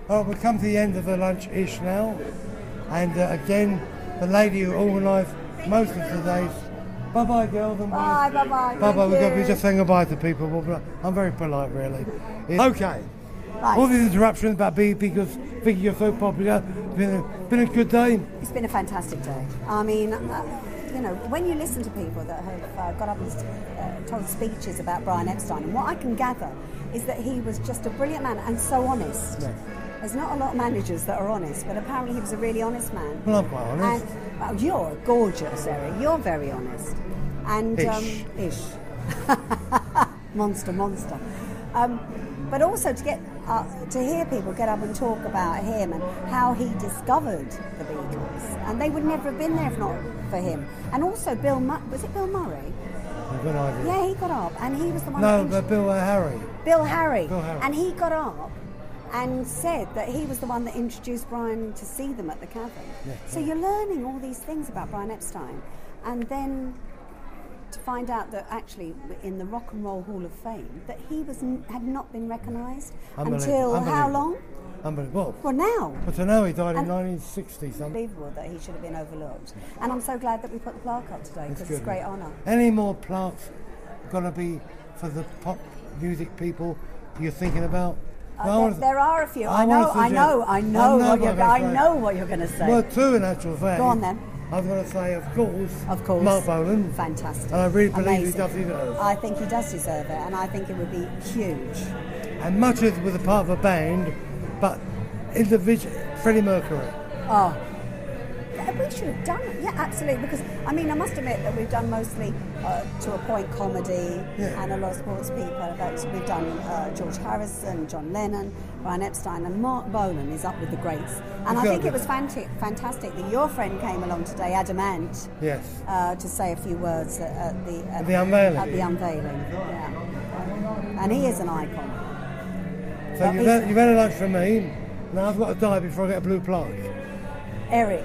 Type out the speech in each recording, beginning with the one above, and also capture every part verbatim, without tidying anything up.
All right, we've come to the end of the lunch-ish now. And uh, again, the lady who organised most of today's. Bye-bye, girls. And bye, bye-bye. Bye-bye. We've got to be just saying goodbye to people. I'm very polite, really. It's okay. Right. All these interruptions about being because thinking you're so popular. Been a, been a good day. It's been a fantastic day. I mean, uh, you know, when you listen to people that have uh, got up and uh, told speeches about Brian Epstein, and what I can gather is that he was just a brilliant man and so honest. Yes. There's not a lot of managers that are honest, but apparently he was a really honest man. Well, I'm quite honest. And, well, you're gorgeous, Eric. You're very honest. And ish. Um, ish. monster, monster. Um, but also to get uh, to hear people get up and talk about him and how he discovered the Beatles, and they would never have been there if not for him. And also Bill, Mu- was it Bill Murray? I've got an idea. Yeah, he got up, and he was the one. No, that but Bill uh, Harry. Bill Harry. Bill Harry. And he got up and said that he was the one that introduced Brian to see them at the Cavern. Yeah, so yeah. you're learning all these things about Brian Epstein, and then to find out that actually in the Rock and Roll Hall of Fame that he was n- had not been recognised until how long? Unbelievable. Well, now. But to know he died in And nineteen sixty something. Unbelievable that he should have been overlooked. And I'm so glad that we put the plaque up today because it's a great honour. Any more plaques going to be for the pop music people you're thinking about? Uh, well, there, there are a few. I, I know, suggest, I know, I know, I know what you're, I say. know what you're going to say. Well, two in actual fact. Go on then. I was going to say, of course, of course, Mark Bolan. Fantastic. And I really believe Amazing. he does deserve it. I think he does deserve it, and I think it would be huge. And much as with a part of a band, but individual, Freddie Mercury. Oh, yeah, we should have done it. Yeah, absolutely. Because I mean, I must admit that we've done mostly uh, to a point comedy yeah. and a lot of sports people. But we've done uh, George Harrison, John Lennon, Brian Epstein, and Mark Bolan is up with the greats. And I think it was fanti- fantastic that your friend came along today, Adam Ant, yes, uh, to say a few words at, at the at, at the unveiling. At the unveiling, yeah. And he is an icon. So you've had, you've had a lunch from me. Now I've got to die before I get a blue plaque. Eric,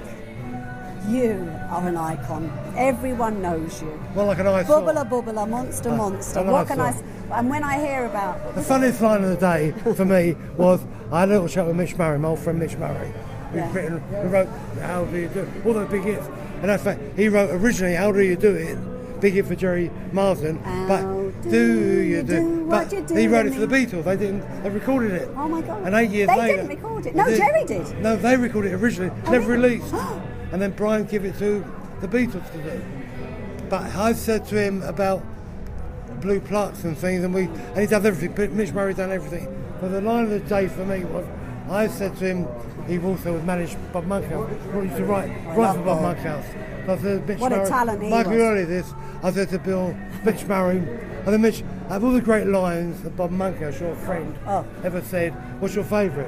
you are an icon. Everyone knows you. Well, like an eyesore. Bubbler, bubbler, monster, Uh, monster. an What can I? eyesore. s- And when I hear about The funniest line of the day for me was I had a little chat with Mitch Murray, my old friend Mitch Murray, who's Yeah. written, who wrote How Do You Do It, all those big hits. And that's fact, he wrote originally How Do You Do It, big hit for Jerry Marsden, How but do do you you do? do But what you do he wrote to it for the me? Beatles. They didn't. They recorded it. Oh my God! And eight years they later, didn't record it. they No, Jerry did. No, they recorded it originally, Oh, never really? released. And then Brian gave it to the Beatles to do. But I said to him about blue plaques and things, and we and he does everything. Mitch Murray done everything. But the line of the day for me was, I said to him, he also was managed Bob Monkhouse. What used to write, write for Bob Monkhouse. So I said, Mitch What a Murray, talent he Michael, was. you earlier this. I said to Bill, Mitch Murray, and then Mitch, of all the great lines that Bob Monkhouse, your friend, Oh. ever said, what's your favourite?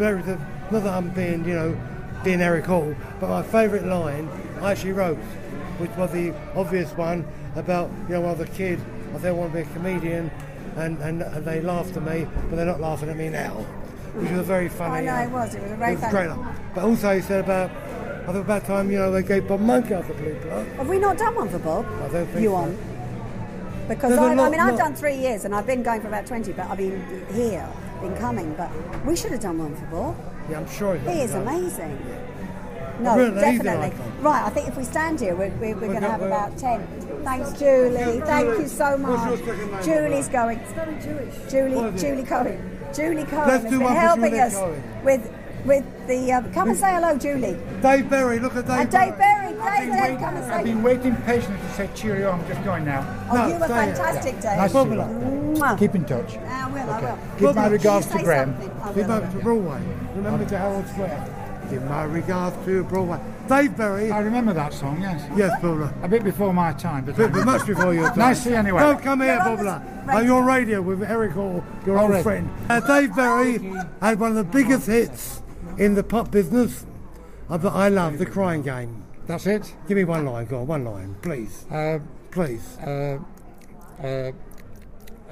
Not that I'm being, you know, being Eric Hall, but my favourite line I actually wrote, which was the obvious one about, you know, when I was a kid, I said I want to be a comedian, and, and, and they laughed at me, but they're not laughing at me now, which was a very funny. I know uh, it was. It was a very it was funny. great line. But also he said about, I thought about time, you know, they gave Bob Monkhouse a blue plaque. Have we not done one for Bob? I don't think you so. on? Because There's a I, I lot- mean, I've lot- done three years and I've been going for about twenty, but I've been here, been coming. But we should have done one for Bob. Yeah, I'm sure He is does. amazing. No, Really, he's an definitely. icon. Right, I think if we stand here, we're, we're, we're going to go- have we're- about ten. Thanks, Julie. Thank you so What's much. your second name, Julie's going. It's very Jewish. Julie, What is it? Julie Cohen. Julie Cohen Let's has do been one for helping Julie us Cohen. with with the. Uh, come and say hello, Julie. Dave Berry, look at Dave And Dave Berry. Dave, I've been, Dave, waiting, come and I've say. been waiting patiently to say cheerio. I'm just going now. Oh, No, you were stay here. fantastic, Dave. Nice to see you. Mwah. Keep in touch. I will, I will. Give my Will regards you to say Graham. something? I Give will, I back to will. Broadway. Remember to Harold Swear. Give my regards to Broadway. Dave Berry. I remember that song, yes. Yes, Bubla. A bit before my time, but But much before your time. nice to see you anyway. Don't come here, You're on the Bubla. radio. On your radio with Eric Hall, your All old right. friend. Uh, Dave Berry had one of the biggest hits in the pop business. I, I love The Crying Game. That's it. Give me one line, go on, one line, please. Uh, Please. uh, uh, uh,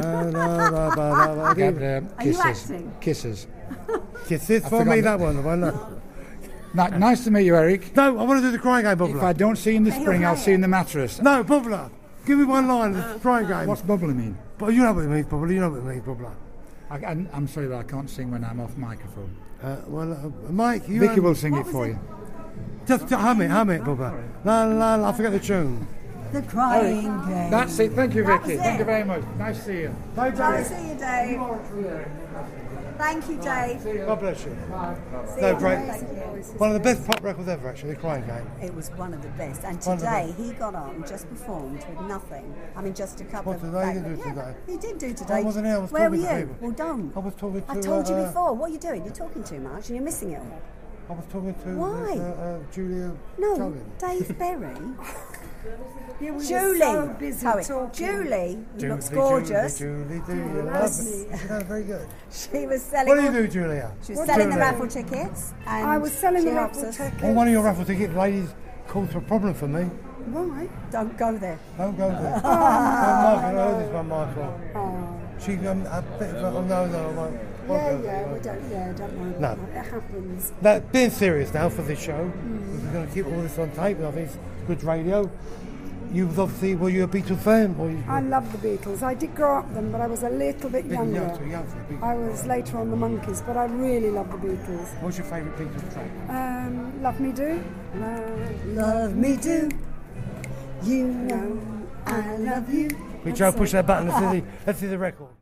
uh, get, uh, Are you kisses. acting? Kisses. Kisses for forgot me, the- that one. the one that- Ni- nice to meet you, Eric. No, I want to do The Crying Game, If I Bubla. don't see you in the Hey, spring, you're I'll right. see you in the mattress. No, Bubla. Give me one line, The Crying Game. What's bubbly mean? But you know what it means, Bubla. You know what it means, Bubla. I, I, I'm sorry, but I can't sing when I'm off microphone. Uh, well, uh, Mike, you Vicky um, will sing what it was for it? you. just, just hum it, hum it, Bubba. La la la. I forget the tune. The crying game. That's it. Thank you, That Vicky. was Thank it. you very much. Nice to see you. Bye, Nice Dave. to see you, Dave. Thank you, Dave. God bless you. See No, you. great. Thank you. One of the best pop records ever, actually. The Crying Game. It was one of the best. And One of the today he got on, just performed with nothing. I mean, just a couple What of. today? He back- didn't do yeah, today. He did do today. I wasn't here, I was Where were talking to you? people. Well, don't. I was talking to. I told you uh, before. What are you doing? You're talking too much, and you're missing it all. I was talking to Why? Uh, uh, Julia. No, Tolin. Dave Berry. Yeah, we were Julie. so busy Sorry, talking. Julie, who Julie, looks gorgeous. Julie, Julie, do you love love me? me? No, very good. She was selling. What do you all- do, Julia? She was What selling do the you do? raffle tickets. And I was selling she the helps raffle us. tickets. Well, one of your raffle ticket ladies caused a problem for me. Right. Don't go there. Don't go there. oh, Michael, I know this one, Michael. Oh. She, um, a bit of a, oh, no, no, I won't. won't Yeah, go yeah, there. we don't, yeah, don't worry No. about that. It happens. Now, being serious now for this show, we're going to keep all this on tape, and I think it's good radio. You was obviously, were you a Beatles fan? Or you, I love the Beatles. I did grow up with them, but I was a little bit bit younger. young, too young for the Beatles. I was later on the Monkeys, but I really love the Beatles. What's your favourite Beatles track? Um, love Me Do. Love, Love me do. You know I love you. We Joe push that button. Let's see the, let's see the record.